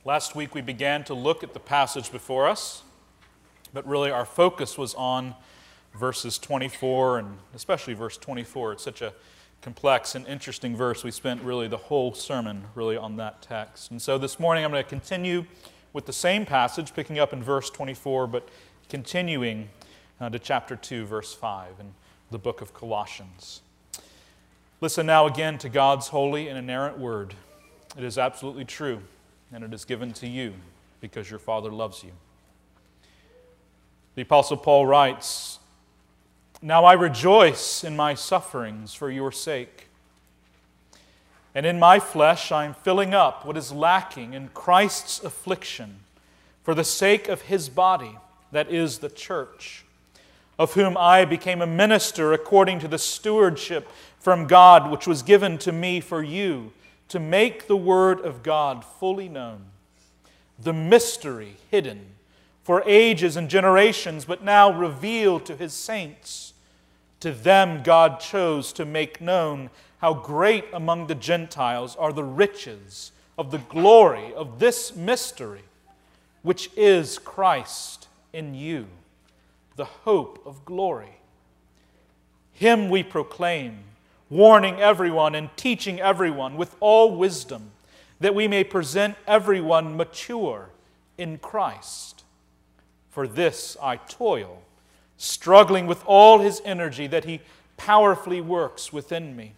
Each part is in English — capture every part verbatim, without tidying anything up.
Last week we began to look at the passage before us, but really our focus was on verses twenty-four and especially verse twenty-four. It's such a complex and interesting verse. We spent really the whole sermon really on that text. And so this morning I'm going to continue with the same passage, picking up in verse twenty-four, but continuing uh, to chapter two, verse five in the book of Colossians. Listen now again to God's holy and inerrant word. It is absolutely true, and it is given to you because your Father loves you. The Apostle Paul writes, "Now I rejoice in my sufferings for your sake. And in my flesh I am filling up what is lacking in Christ's affliction for the sake of His body, that is the church, of whom I became a minister according to the stewardship from God which was given to me for you, to make the word of God fully known, the mystery hidden for ages and generations, but now revealed to His saints. To them God chose to make known how great among the Gentiles are the riches of the glory of this mystery, which is Christ in you, the hope of glory. Him we proclaim, warning everyone and teaching everyone with all wisdom, that we may present everyone mature in Christ. For this I toil, struggling with all His energy that He powerfully works within me.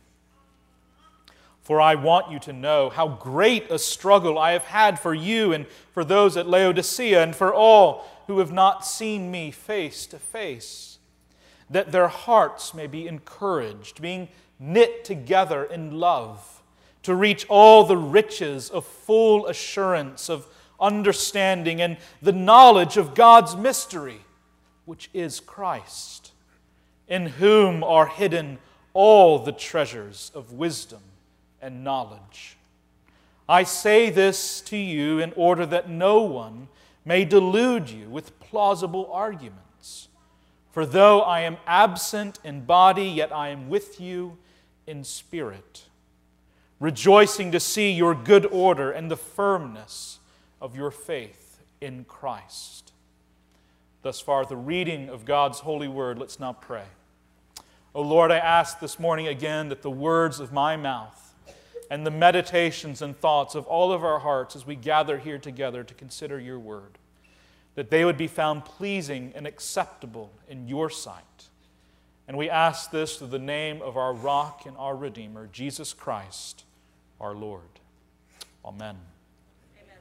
For I want you to know how great a struggle I have had for you and for those at Laodicea and for all who have not seen me face to face, that their hearts may be encouraged, being knit together in love, to reach all the riches of full assurance of understanding and the knowledge of God's mystery, which is Christ, in whom are hidden all the treasures of wisdom and knowledge. I say this to you in order that no one may delude you with plausible arguments. For though I am absent in body, yet I am with you in spirit, rejoicing to see your good order and the firmness of your faith in Christ." Thus far, the reading of God's holy word. Let's now pray. O Lord, I ask this morning again that the words of my mouth and the meditations and thoughts of all of our hearts as we gather here together to consider your word, that they would be found pleasing and acceptable in your sight. And we ask this through the name of our rock and our Redeemer, Jesus Christ, our Lord. Amen. Amen.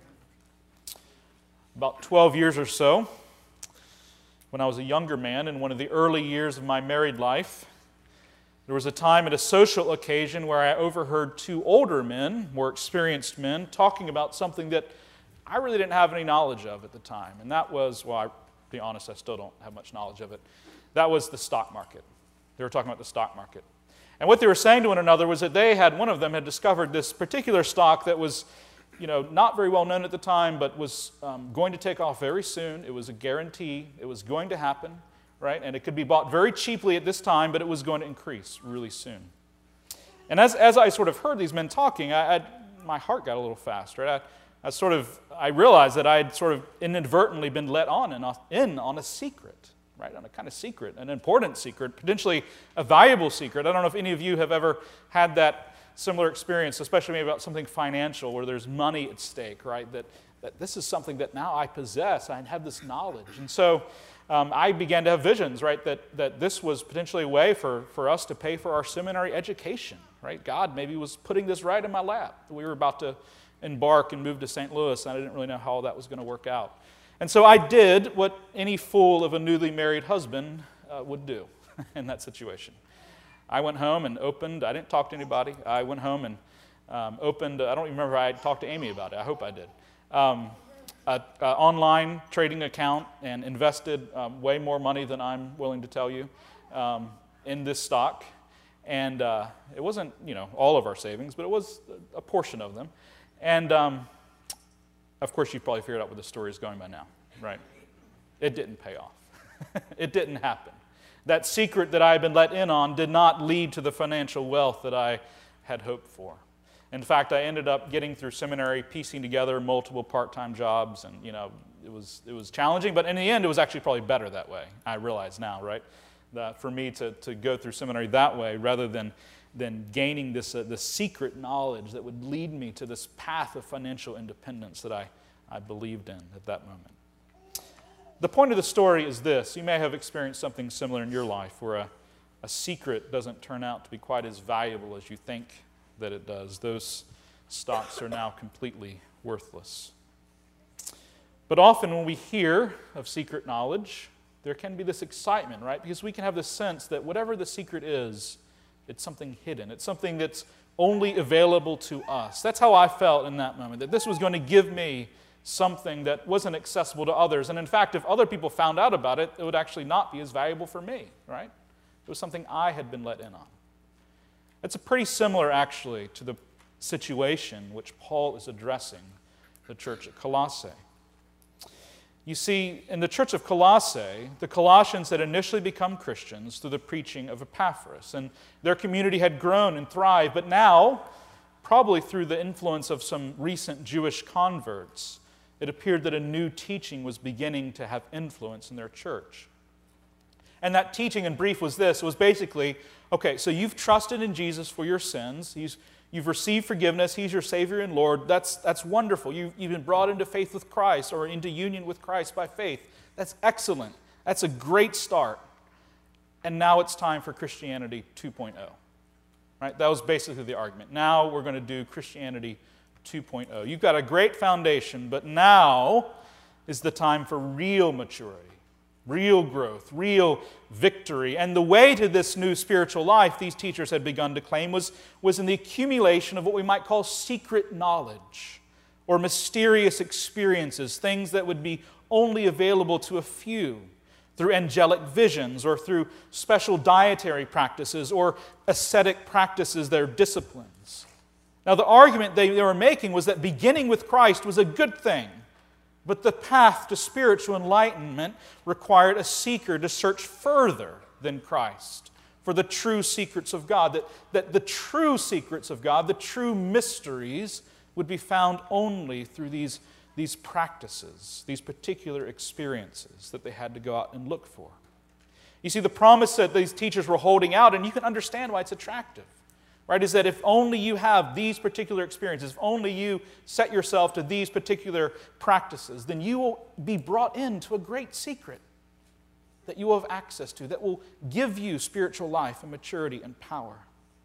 About twelve years or so, when I was a younger man, in one of the early years of my married life, there was a time at a social occasion where I overheard two older men, more experienced men, talking about something that I really didn't have any knowledge of at the time. And that was, well, I'll be honest, I still don't have much knowledge of it. That was the stock market. They were talking about the stock market. And what they were saying to one another was that they had, one of them had discovered this particular stock that was, you know, not very well known at the time, but was um, going to take off very soon. It was a guarantee. It was going to happen, right? And it could be bought very cheaply at this time, but it was going to increase really soon. And as, as I sort of heard these men talking, I, I, my heart got a little fast, right? I, I sort of, I realized that I had sort of inadvertently been let on in, in on a secret. Right, on a kind of secret, an important secret, potentially a valuable secret. I don't know if any of you have ever had that similar experience, especially maybe about something financial where there's money at stake, right? That, that this is something that now I possess, I have this knowledge. And so um, I began to have visions, right, that, that this was potentially a way for, for us to pay for our seminary education, right? God maybe was putting this right in my lap. We were about to embark and move to Saint Louis, and I didn't really know how that was going to work out. And so I did what any fool of a newly married husband uh, would do in that situation. I went home and opened, I didn't talk to anybody, I went home and um, opened, I don't even remember if I talked to Amy about it, I hope I did, um, an online trading account and invested um, way more money than I'm willing to tell you um, in this stock. And uh, it wasn't, you know, all of our savings, but it was a portion of them. And um, of course, you've probably figured out where the story is going by now, right? It didn't pay off. It didn't happen. That secret that I had been let in on did not lead to the financial wealth that I had hoped for. In fact, I ended up getting through seminary, piecing together multiple part-time jobs, and you know, it was it was challenging, but in the end, it was actually probably better that way. I realize now, right, that for me to, to go through seminary that way rather than than gaining this uh, this secret knowledge that would lead me to this path of financial independence that I, I believed in at that moment. The point of the story is this. You may have experienced something similar in your life where a, a secret doesn't turn out to be quite as valuable as you think that it does. Those stocks are now completely worthless. But often when we hear of secret knowledge, there can be this excitement, right? Because we can have this sense that whatever the secret is, it's something hidden. It's something that's only available to us. That's how I felt in that moment, that this was going to give me something that wasn't accessible to others. And in fact, if other people found out about it, it would actually not be as valuable for me, right? It was something I had been let in on. It's a pretty similar, actually, to the situation which Paul is addressing the church at Colossae. You see, in the church of Colossae, the Colossians had initially become Christians through the preaching of Epaphras, and their community had grown and thrived, but now, probably through the influence of some recent Jewish converts, it appeared that a new teaching was beginning to have influence in their church. And that teaching in brief was this. It was basically, okay, so you've trusted in Jesus for your sins. He's, you've received forgiveness. He's your Savior and Lord. That's, that's wonderful. You've, you've been brought into faith with Christ or into union with Christ by faith. That's excellent. That's a great start. And now it's time for Christianity two point oh. Right? That was basically the argument. Now we're going to do Christianity two point oh. You've got a great foundation, but now is the time for real maturity, real growth, real victory. And the way to this new spiritual life, these teachers had begun to claim, was, was in the accumulation of what we might call secret knowledge or mysterious experiences, things that would be only available to a few through angelic visions or through special dietary practices or ascetic practices that are disciplines. Now, the argument they, they were making was that beginning with Christ was a good thing, but the path to spiritual enlightenment required a seeker to search further than Christ for the true secrets of God, that, that the true secrets of God, the true mysteries, would be found only through these, these practices, these particular experiences that they had to go out and look for. You see, the promise that these teachers were holding out, and you can understand why it's attractive, right, is that if only you have these particular experiences, if only you set yourself to these particular practices, then you will be brought into a great secret that you will have access to, that will give you spiritual life and maturity and power.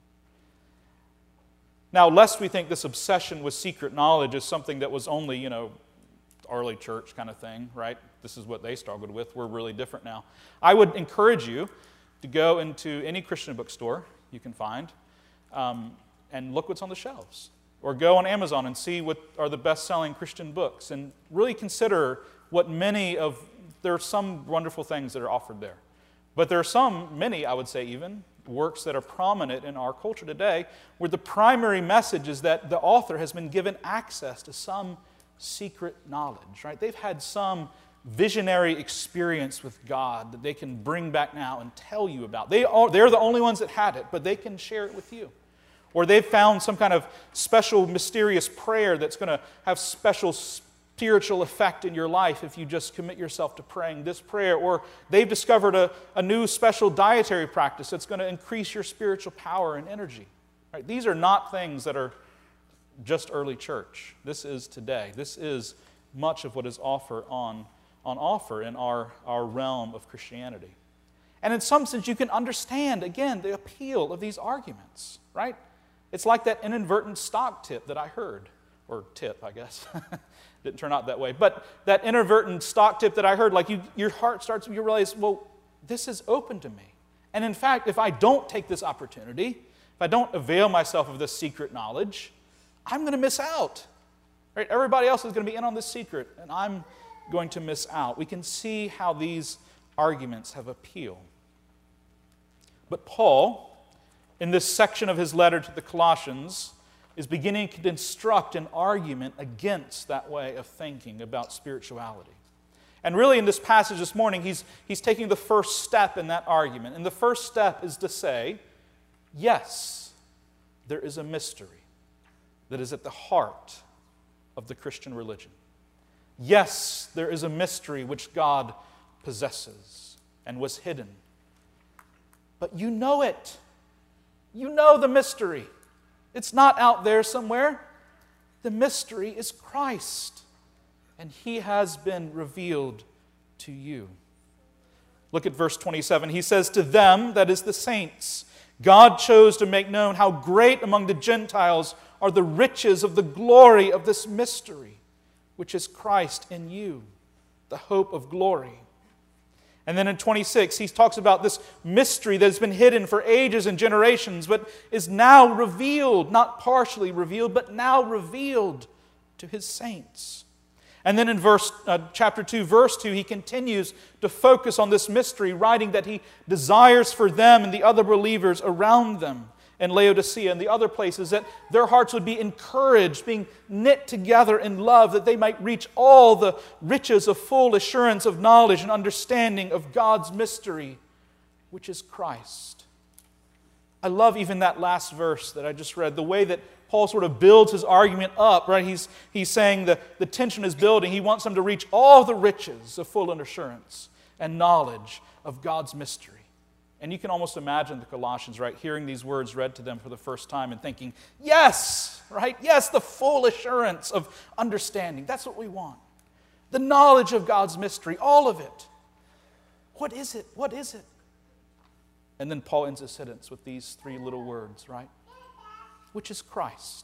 Now, lest we think this obsession with secret knowledge is something that was only, you know, early church kind of thing, right? This is what they struggled with. We're really different now. I would encourage you to go into any Christian bookstore you can find, Um, and look what's on the shelves. Or go on Amazon and see what are the best-selling Christian books. And really consider what many of, there are some wonderful things that are offered there. But there are some, many I would say even, works that are prominent in our culture today where the primary message is that the author has been given access to some secret knowledge, right? They've had some visionary experience with God that they can bring back now and tell you about. They are, they're the only ones that had it, but they can share it with you. Or they've found some kind of special, mysterious prayer that's going to have special spiritual effect in your life if you just commit yourself to praying this prayer. Or they've discovered a, a new special dietary practice that's going to increase your spiritual power and energy. Right? These are not things that are just early church. This is today. This is much of what is offered on on offer in our, our realm of Christianity. And in some sense, you can understand, again, the appeal of these arguments, right? It's like that inadvertent stock tip that I heard, or tip, I guess. Didn't turn out that way. But that inadvertent stock tip that I heard, like you, your heart starts, you realize, well, this is open to me. And in fact, if I don't take this opportunity, if I don't avail myself of this secret knowledge, I'm going to miss out. Right? Everybody else is going to be in on this secret, and I'm going to miss out. We can see how these arguments have appeal. But Paul, in this section of his letter to the Colossians, is beginning to construct an argument against that way of thinking about spirituality. And really in this passage this morning, he's, he's taking the first step in that argument. And the first step is to say, yes, there is a mystery. that is at the heart of the Christian religion. Yes, there is a mystery which God possesses and was hidden. But you know it. You know the mystery. It's not out there somewhere. The mystery is Christ, and He has been revealed to you. Look at verse twenty-seven. He says, to them, that is the saints, God chose to make known how great among the Gentiles are the riches of the glory of this mystery, which is Christ in you, the hope of glory. And then in twenty-six, he talks about this mystery that has been hidden for ages and generations, but is now revealed, not partially revealed, but now revealed to His saints. And then in verse uh, chapter two, verse two, he continues to focus on this mystery, writing that he desires for them and the other believers around them in Laodicea and the other places that their hearts would be encouraged, being knit together in love, that they might reach all the riches of full assurance of knowledge and understanding of God's mystery, which is Christ. I love even that last verse that I just read, the way that Paul sort of builds his argument up, right? He's, he's saying that the tension is building. He wants them to reach all the riches of full assurance and knowledge of God's mystery. And you can almost imagine the Colossians, right, hearing these words read to them for the first time and thinking, yes, right, yes, the full assurance of understanding. That's what we want. The knowledge of God's mystery, all of it. What is it? What is it? And then Paul ends his sentence with these three little words, right? Which is Christ.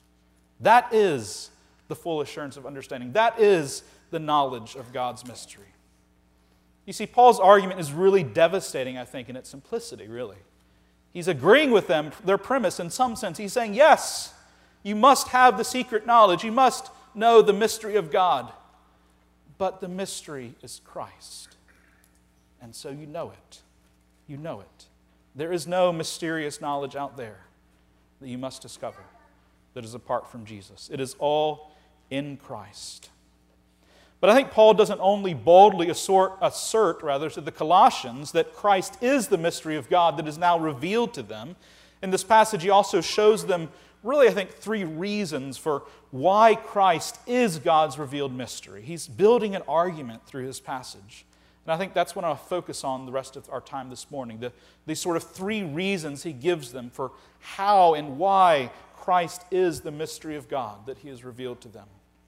That is the full assurance of understanding. That is the knowledge of God's mystery. You see, Paul's argument is really devastating, I think, in its simplicity, really. He's agreeing with them, their premise in some sense. He's saying, yes, you must have the secret knowledge. You must know the mystery of God. But the mystery is Christ. And so you know it. You know it. There is no mysterious knowledge out there that you must discover that is apart from Jesus. It is all in Christ. But I think Paul doesn't only boldly assert, assert rather, to the Colossians that Christ is the mystery of God that is now revealed to them. In this passage, he also shows them, really, I think, three reasons for why Christ is God's revealed mystery. He's building an argument through his passage. And I think that's what I'll focus on the rest of our time this morning. The, these sort of three reasons he gives them for how and why Christ is the mystery of God that he has revealed to them.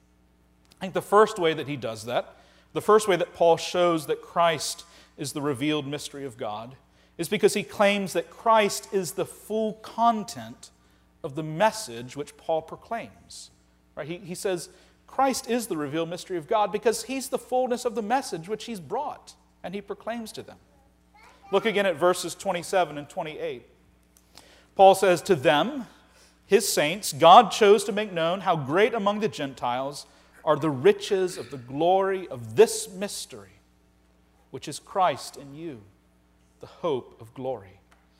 I think the first way that he does that, the first way that Paul shows that Christ is the revealed mystery of God, is because he claims that Christ is the full content of the message which Paul proclaims. Right? He, he says, Christ is the revealed mystery of God because he's the fullness of the message which he's brought and he proclaims to them. Look again at verses twenty-seven and twenty-eight. Paul says, to them, his saints, God chose to make known how great among the Gentiles are the riches of the glory of this mystery, which is Christ in you, the hope of glory.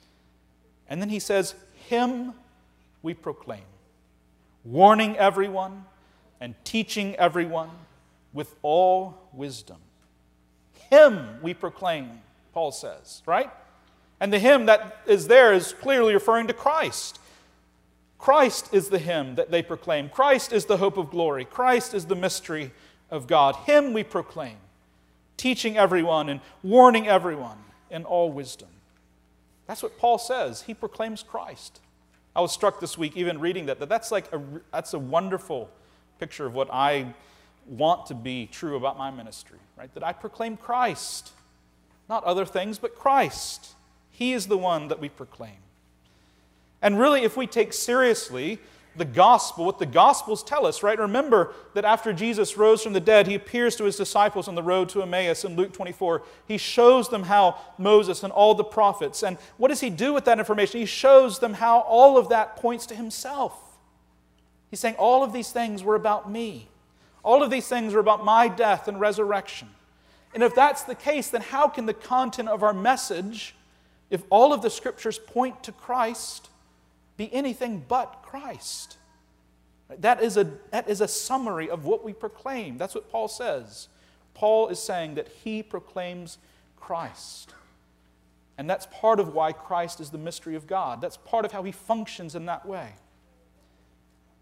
And then he says, him we proclaim, warning everyone and teaching everyone with all wisdom. Him we proclaim, Paul says, right? And the him that is there is clearly referring to Christ. Christ is the hymn that they proclaim. Christ is the hope of glory. Christ is the mystery of God. Him we proclaim, teaching everyone and warning everyone in all wisdom. That's what Paul says. He proclaims Christ. I was struck this week even reading that, that that's like a, that's a wonderful picture of what I want to be true about my ministry, right? That I proclaim Christ, not other things, but Christ. He is the one that we proclaim. And really, if we take seriously the gospel, what the gospels tell us, right? Remember that after Jesus rose from the dead, he appears to his disciples on the road to Emmaus in Luke twenty-four. He shows them how Moses and all the prophets, and what does he do with that information? He shows them how all of that points to himself. He's saying all of these things were about me. All of these things were about my death and resurrection. And if that's the case, then how can the content of our message, if all of the scriptures point to Christ, be anything but Christ? That is a, that is a summary of what we proclaim. That's what Paul says. Paul is saying that he proclaims Christ. And that's part of why Christ is the mystery of God. That's part of how he functions in that way.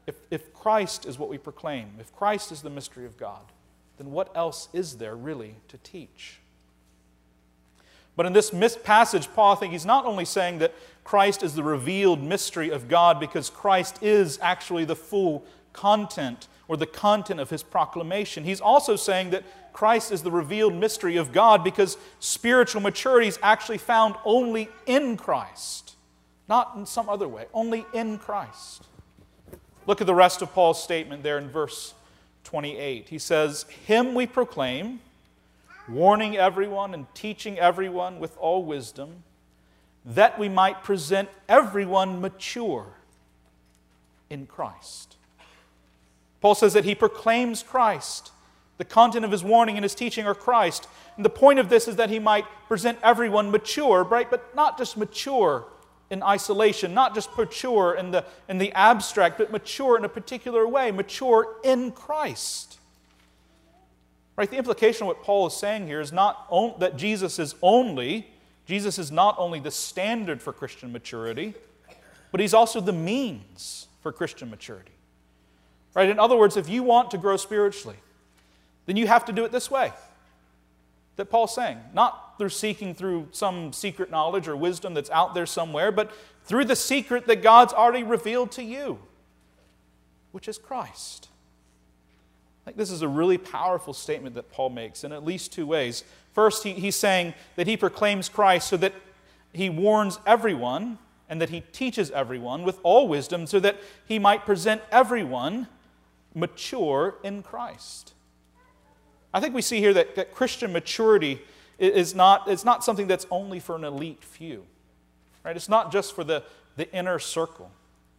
If, if Christ is what we proclaim, if Christ is the mystery of God, then what else is there really to teach? But in this passage, Paul, I think he's not only saying that Christ is the revealed mystery of God because Christ is actually the full content or the content of his proclamation. He's also saying that Christ is the revealed mystery of God because spiritual maturity is actually found only in Christ, not in some other way, only in Christ. Look at the rest of Paul's statement there in verse twenty-eight. He says, "Him we proclaim, warning everyone and teaching everyone with all wisdom, that we might present everyone mature in Christ." Paul says that he proclaims Christ. The content of his warning and his teaching are Christ. And the point of this is that he might present everyone mature, right? But not just mature in isolation, not just mature in the, in the abstract, but mature in a particular way, mature in Christ. Right? The implication of what Paul is saying here is not on, that Jesus is only, Jesus is not only the standard for Christian maturity, but he's also the means for Christian maturity. Right? In other words, if you want to grow spiritually, then you have to do it this way that Paul's saying. Not through seeking through some secret knowledge or wisdom that's out there somewhere, but through the secret that God's already revealed to you, which is Christ. I think this is a really powerful statement that Paul makes in at least two ways. First, he, he's saying that he proclaims Christ so that he warns everyone and that he teaches everyone with all wisdom so that he might present everyone mature in Christ. I think we see here that, that Christian maturity is not, it's not something that's only for an elite few. Right? It's not just for the, the inner circle.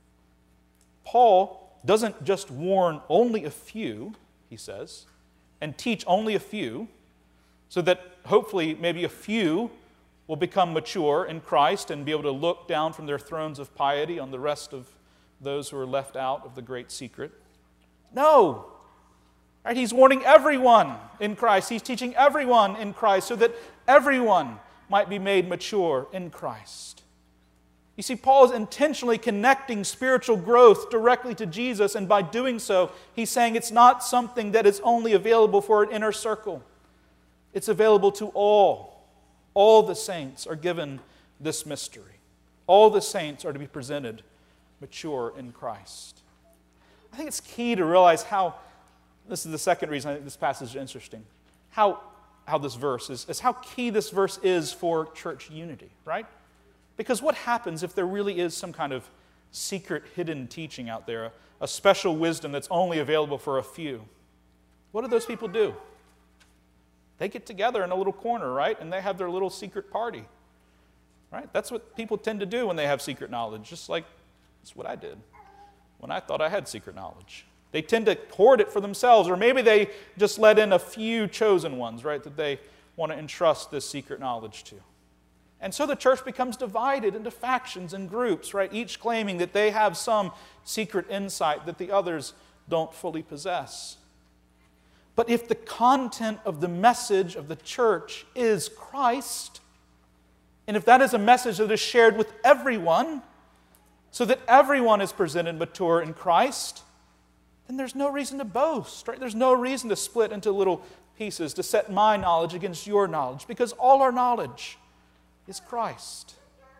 Paul doesn't just warn only a few, he says, and teach only a few, so that hopefully maybe a few will become mature in Christ and be able to look down from their thrones of piety on the rest of those who are left out of the great secret. No! Right? He's warning everyone in Christ. He's teaching everyone in Christ so that everyone might be made mature in Christ. You see, Paul is intentionally connecting spiritual growth directly to Jesus, and by doing so, he's saying it's not something that is only available for an inner circle. It's available to all. All the saints are given this mystery. All the saints are to be presented mature in Christ. I think it's key to realize how, this is the second reason I think this passage is interesting, how, how this verse is, is how key this verse is for church unity, right? Because what happens if there really is some kind of secret hidden teaching out there, a, a special wisdom that's only available for a few? What do those people do? They get together in a little corner, right? And they have their little secret party, right? That's what people tend to do when they have secret knowledge, just like that's what I did when I thought I had secret knowledge. They tend to hoard it for themselves, or maybe they just let in a few chosen ones, right, that they want to entrust this secret knowledge to. And so the church becomes divided into factions and groups, right, each claiming that they have some secret insight that the others don't fully possess. But if the content of the message of the church is Christ, and if that is a message that is shared with everyone, so that everyone is presented mature in Christ, then there's no reason to boast, right? There's no reason to split into little pieces, to set my knowledge against your knowledge, because all our knowledge is Christ.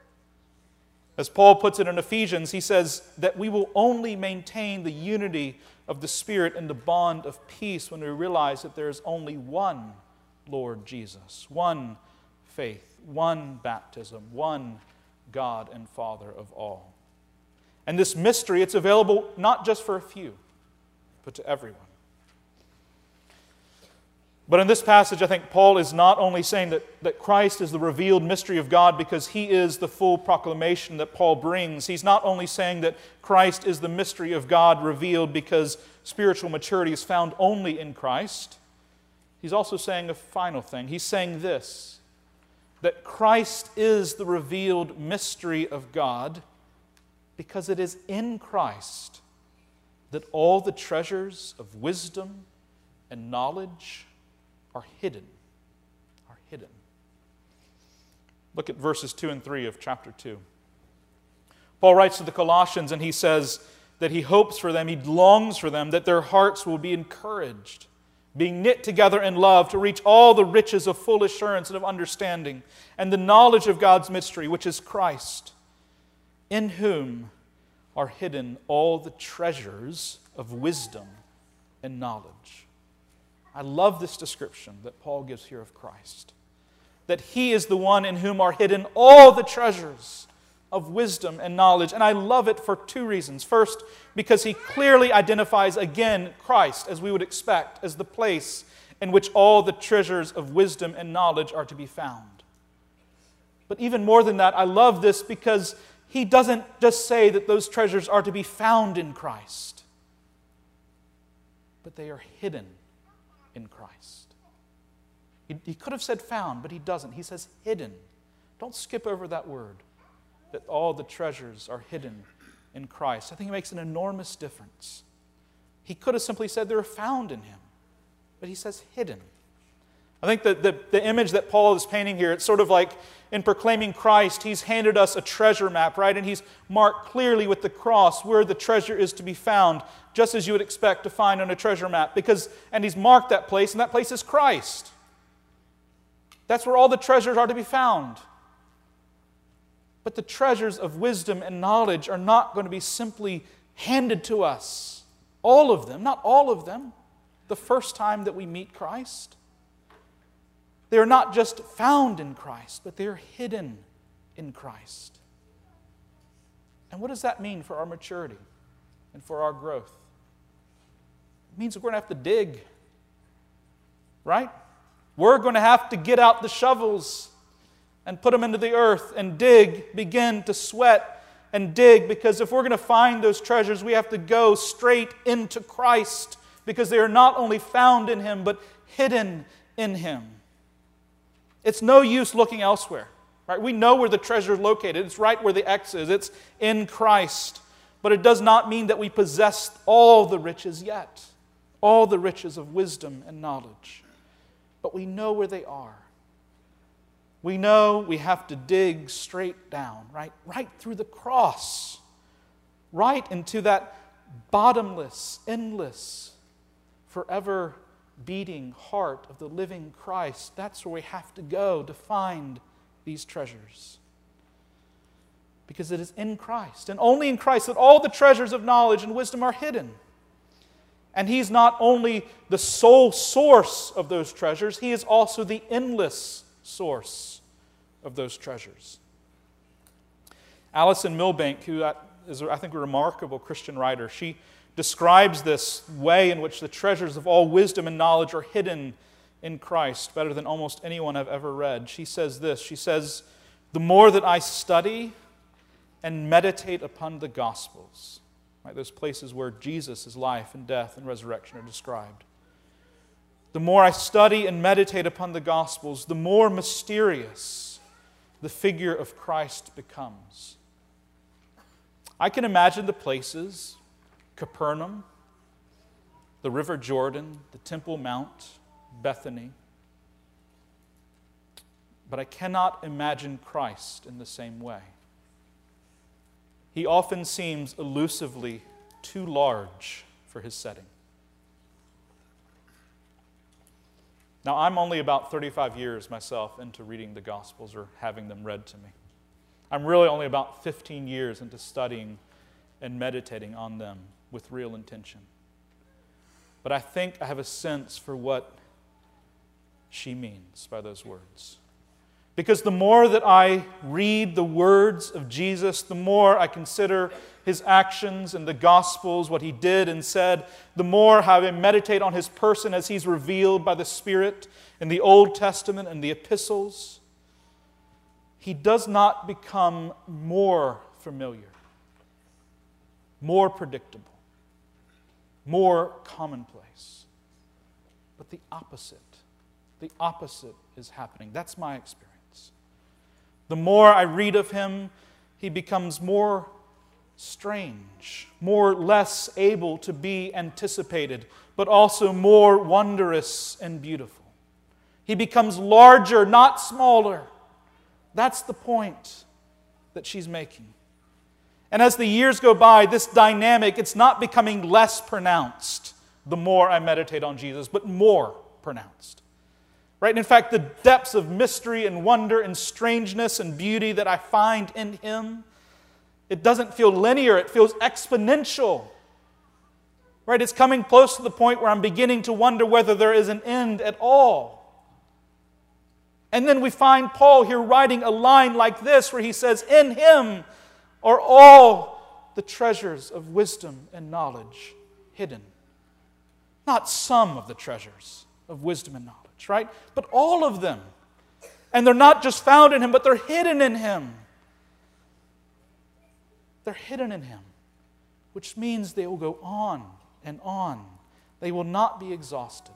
As Paul puts it in Ephesians, he says that we will only maintain the unity of the Spirit and the bond of peace when we realize that there is only one Lord Jesus, one faith, one baptism, one God and Father of all. And this mystery, it's available not just for a few, but to everyone. But in this passage, I think Paul is not only saying that, that Christ is the revealed mystery of God because he is the full proclamation that Paul brings. He's not only saying that Christ is the mystery of God revealed because spiritual maturity is found only in Christ. He's also saying a final thing. He's saying this, that Christ is the revealed mystery of God because it is in Christ that all the treasures of wisdom and knowledge are hidden, are hidden. Look at verses two and three of chapter two. Paul writes to the Colossians and he says that he hopes for them, he longs for them, that their hearts will be encouraged, being knit together in love to reach all the riches of full assurance and of understanding and the knowledge of God's mystery, which is Christ, in whom are hidden all the treasures of wisdom and knowledge. I love this description that Paul gives here of Christ, that He is the one in whom are hidden all the treasures of wisdom and knowledge. And I love it for two reasons. First, because he clearly identifies again Christ, as we would expect, as the place in which all the treasures of wisdom and knowledge are to be found. But even more than that, I love this because he doesn't just say that those treasures are to be found in Christ, but they are hidden in Christ. He, he could have said found, but he doesn't. He says hidden. Don't skip over that word, that all the treasures are hidden in Christ. I think it makes an enormous difference. He could have simply said they're found in Him, but he says hidden. I think that the, the image that Paul is painting here, it's sort of like in proclaiming Christ, he's handed us a treasure map, right? And he's marked clearly with the cross where the treasure is to be found, just as you would expect to find on a treasure map. Because, and he's marked that place, and that place is Christ. That's where all the treasures are to be found. But the treasures of wisdom and knowledge are not going to be simply handed to us. All of them, not all of them, the first time that we meet Christ. They are not just found in Christ, but they are hidden in Christ. And what does that mean for our maturity and for our growth? It means we're going to have to dig, right? We're going to have to get out the shovels and put them into the earth and dig, begin to sweat and dig, because if we're going to find those treasures, we have to go straight into Christ, because they are not only found in Him, but hidden in Him. It's no use looking elsewhere, right? We know where the treasure is located. It's right where the X is. It's in Christ. But it does not mean that we possess all the riches yet, all the riches of wisdom and knowledge. But we know where they are. We know we have to dig straight down, right? Right through the cross, right into that bottomless, endless, forever beating heart of the living Christ. That's where we have to go to find these treasures. Because it is in Christ, and only in Christ, that all the treasures of knowledge and wisdom are hidden. And He's not only the sole source of those treasures, He is also the endless source of those treasures. Alison Milbank, who is, I think, a remarkable Christian writer, she describes this way in which the treasures of all wisdom and knowledge are hidden in Christ better than almost anyone I've ever read. She says this, she says, "The more that I study and meditate upon the Gospels," right, those places where Jesus' life and death and resurrection are described, "the more I study and meditate upon the Gospels, the more mysterious the figure of Christ becomes. I can imagine the places, Capernaum, the River Jordan, the Temple Mount, Bethany, but I cannot imagine Christ in the same way. He often seems elusively too large for His setting." Now, I'm only about thirty-five years myself into reading the Gospels or having them read to me. I'm really only about fifteen years into studying and meditating on them with real intention. But I think I have a sense for what she means by those words. Because the more that I read the words of Jesus, the more I consider His actions in the Gospels, what He did and said, the more how I meditate on His person as He's revealed by the Spirit in the Old Testament and the epistles, He does not become more familiar, more predictable, more commonplace, but the opposite. The opposite is happening. That's my experience. The more I read of Him, He becomes more strange, more less able to be anticipated, but also more wondrous and beautiful. He becomes larger, not smaller. That's the point that she's making. And as the years go by, this dynamic, it's not becoming less pronounced the more I meditate on Jesus, but more pronounced. Right? And in fact, the depths of mystery and wonder and strangeness and beauty that I find in Him, it doesn't feel linear, it feels exponential. Right? It's coming close to the point where I'm beginning to wonder whether there is an end at all. And then we find Paul here writing a line like this where he says, "In Him are all the treasures of wisdom and knowledge hidden." Not some of the treasures of wisdom and knowledge, right? But all of them. And they're not just found in Him, but they're hidden in Him. They're hidden in Him, which means they will go on and on. They will not be exhausted.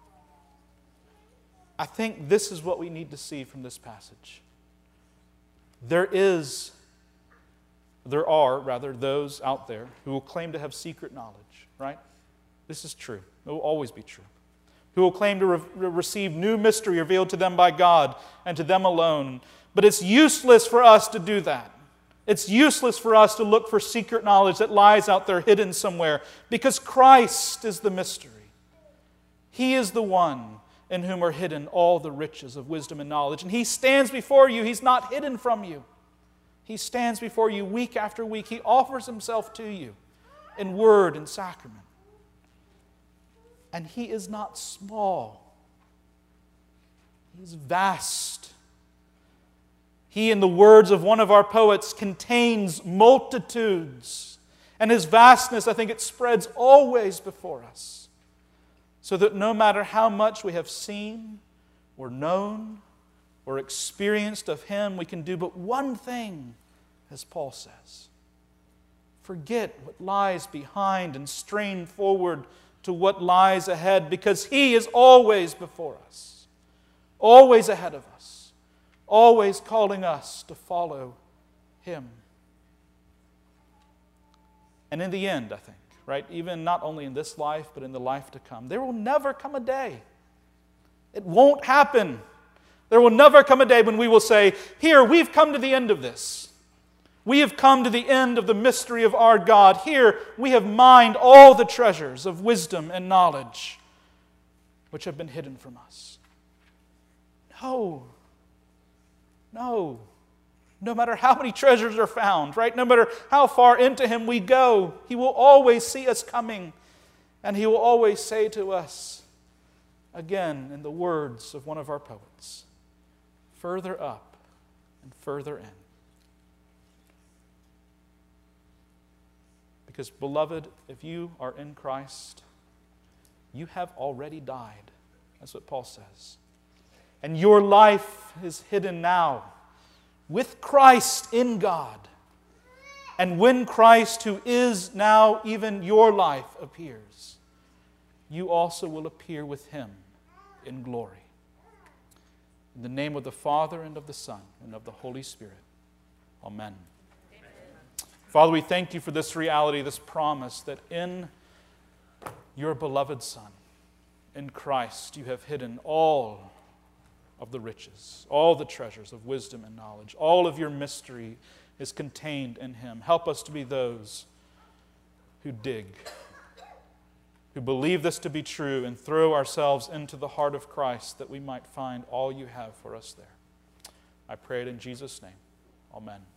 I think this is what we need to see from this passage. There is, there are, rather, those out there who will claim to have secret knowledge, right? This is true. It will always be true. Who will claim to re- receive new mystery revealed to them by God and to them alone. But it's useless for us to do that. It's useless for us to look for secret knowledge that lies out there hidden somewhere, because Christ is the mystery. He is the one in whom are hidden all the riches of wisdom and knowledge. And He stands before you. He's not hidden from you. He stands before you week after week. He offers Himself to you in word and sacrament. And He is not small. He is vast. He, in the words of one of our poets, contains multitudes. And His vastness, I think it spreads always before us. So that no matter how much we have seen or known or experienced of Him, we can do but one thing, as Paul says. Forget what lies behind and strain forward to what lies ahead, because He is always before us, always ahead of us, always calling us to follow Him. And in the end, I think, right, even not only in this life, but in the life to come, there will never come a day. It won't happen. There will never come a day when we will say, "Here, we've come to the end of this. We have come to the end of the mystery of our God. Here, we have mined all the treasures of wisdom and knowledge which have been hidden from us." No. No. No matter how many treasures are found, right? No matter how far into Him we go, He will always see us coming. And He will always say to us, again, in the words of one of our poets, "Further up and further in." Because, beloved, if you are in Christ, you have already died. That's what Paul says. And your life is hidden now with Christ in God. And when Christ, who is now even your life, appears, you also will appear with Him in glory. In the name of the Father, and of the Son, and of the Holy Spirit. Amen. Father, we thank You for this reality, this promise that in Your beloved Son, in Christ, You have hidden all of the riches, all the treasures of wisdom and knowledge. All of Your mystery is contained in Him. Help us to be those who dig, who believe this to be true, and throw ourselves into the heart of Christ that we might find all You have for us there. I pray it in Jesus' name. Amen.